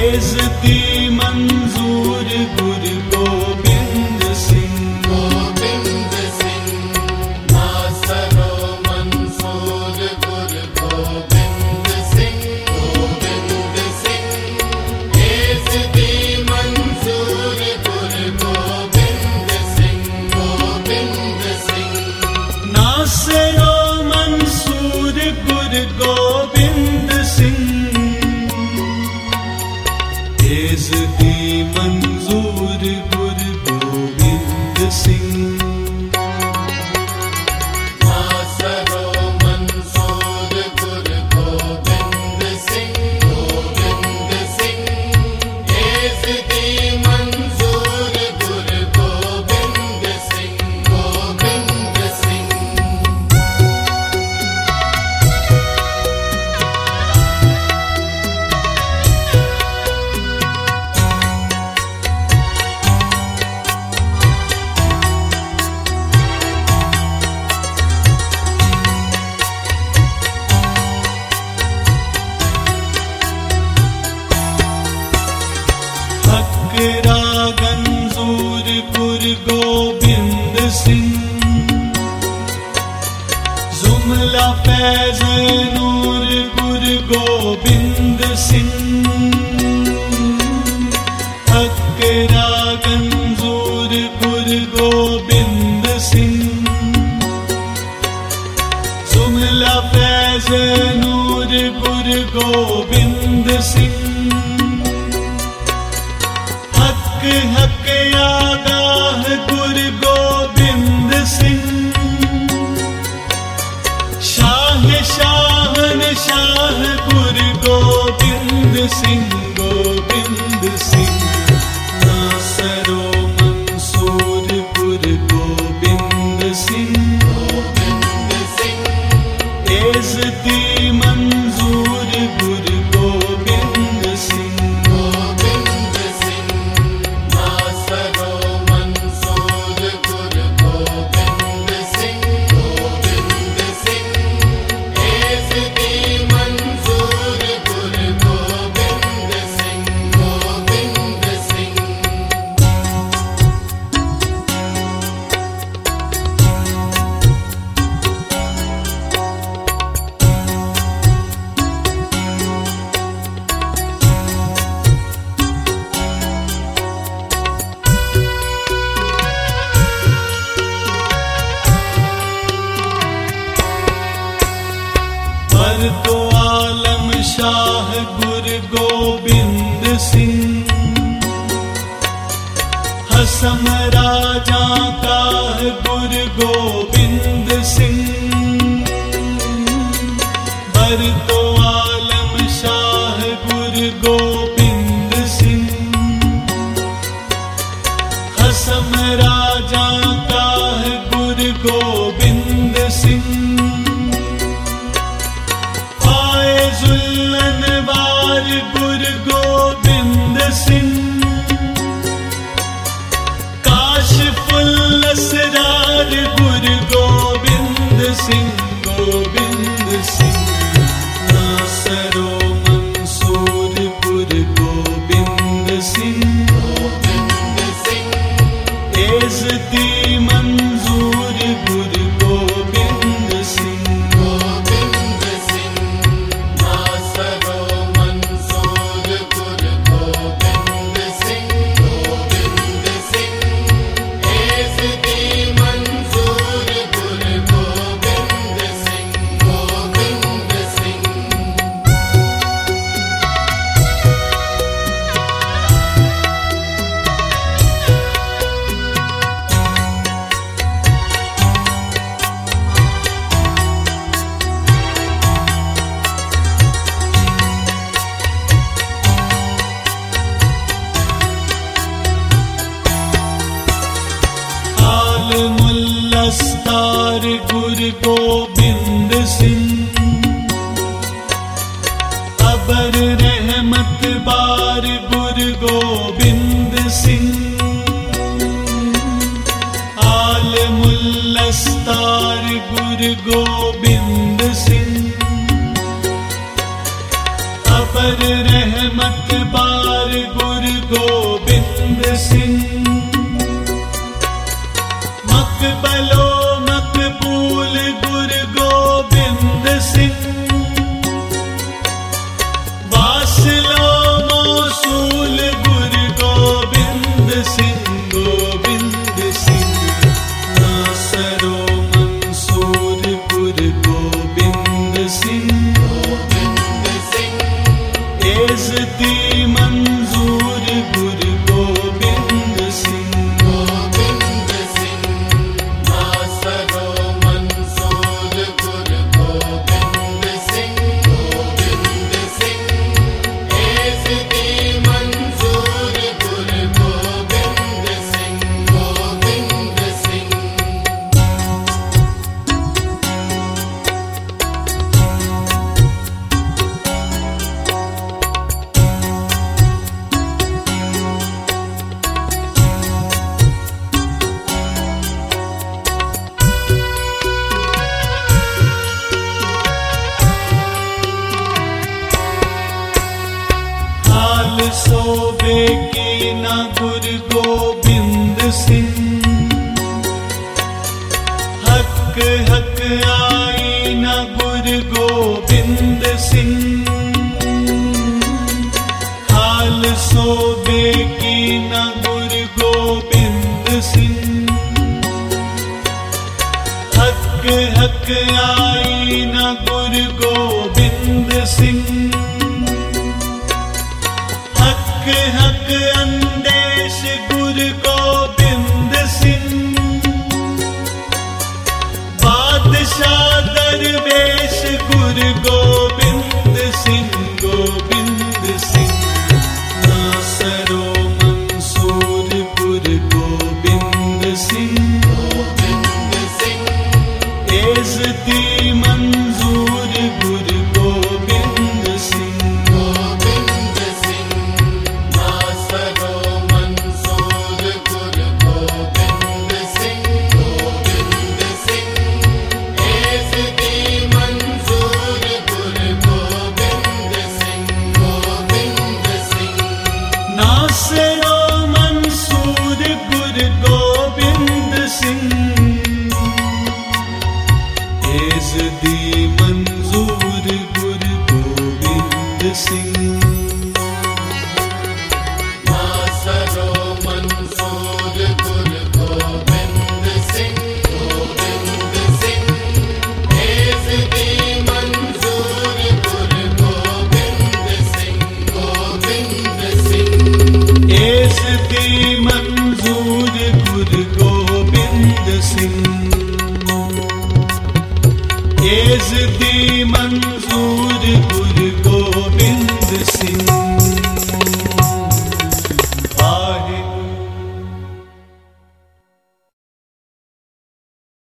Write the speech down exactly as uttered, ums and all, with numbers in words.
बेइज्जती मंजूर गुरु गोबिंद सिंह। गोबिंद सिंह नासरो मंसूर गुरु गोबिंद सिंह। गोबिंद सिंह बेइज्जती मंजूर गुरु गोबिंद सिंह। गोबिंद सिंह नासरो मंसूर गुरु गोबिंद सिंह। बेइज्जती मंजूर गुरु गोबिंद सिंह। नासरो मंसूर गुरु गोबिंद सिंह। गोबिंद सिंह बेइज्जती मंजूर गुरु गोबिंद सिंह। गोबिंद सिंह फकरा गंजूर गुरु गोबिंद सिंह। जुमला फैज़ नूर गुरु गोबिंद सिंह। फकरा गंजूर गुरु गोबिंद सिंह। जुमला फैज़ नूर गुरु गोबिंद सिंह। हक हक आगाह गुरु गोबिंद सिंह। शाह शाहन शाह गुरु गोबिंद सिंह। गोबिंद सिंह नासरो मंसूर गुरु गोबिंद सिंह। गोबिंद सिंह बेइज्जती मंजूर गुरु गोबिंद सिंह। गोबिंद सिंह नासरो मंसूर गुरु गोबिंद सिंह। गोबिंद सिंह बेइज्जती मंजूर गुरु गोबिंद सिंह। गोबिंद सिंह पर तो आलम शाह गुरु गोबिंद सिंह। हसम राजा का गुरु गोबिंद सिंह। पर तो आलम शाह गुरु गोबिंद सिंह। हसम राजा का गुरु गोबिंद सिंह। फायजुल्लनवार गुरु गोबिंद सिंह। काशिफुल असरार गुरु गोबिंद सिंह। गोबिंद सिंह नासरो मंसूर गुरु गोबिंद सिंह। गोबिंद सिंह बेइज्जती मंजूर गुरु गोबिंद सिंह। गोबिंद सिंह नासरो मंसूर गुरु गोबिंद सिंह। गोबिंद सिंह बेइज्जती मंजूर गुरु गोबिंद सिंह। गोबिंद सिंह आलमुल्लस्तार गुरु गोबिंद सिंह। अबर रहमत बार गुरु गोबिंद सिंह। आलमुल्लस्तार गुरु गोबिंद सिंह। अब अबर रहमत बार गुरु गोबिंद सिंह। मकबलो मकबूल गुरु गोबिंद सिंह। वासलो मौसूल गुरु गोबिंद सिंह। गोबिंद सिंह नासरो मंसूर गुरु गोबिंद सिंह। एज़दी मंजूर गुरु गोबिंद सिंह। गोविंद सिंह नासरो मंसूर गुरु गोविंद सिंह। गोविंद सिंह एज़दी मंजूर गुरु गोविंद सिंह। गोविंद सिंह हाल सोबे की न गुरु गोबिंद सिंह। हक हक आई न गुरु गोबिंद सिंह। हाल सोबे की न गुरु गोबिंद सिंह। हक हक आई न गुरु गोबिंद सिंह। हक हक अंदेश गुरु गोबिंद सिंह। बादशाह दरवेश गुरु गोबिंद सिंह। गोबिंद सिंह नासरो मंसूर गुरु गोबिंद सिंह। गोविंद सिंह एज़दी मंजूर गुरु गोबिंद सिंह। गोविंद सिंह नासरो मंसूर गुरु गोविंद सिंह। गोविंद सिंह एज़दी मंजूर गुरु गोविंद सिंह। गोविंद सिंह नासरो मंसूर गुरु गोबिंद सिंह। एज़दी मंजूर गुरु गोबिंद सिंह। नासरो मंसूर गुरु गोविंद सिंह। गोविंद सिंह एज़दी मंजूर गुरु गोविंद सिंह। गोविंद सिंह एज़दी मंजूर गुरु गोबिंद सिंह। एज़दी मंजूर गुरु गोबिंद सिंह।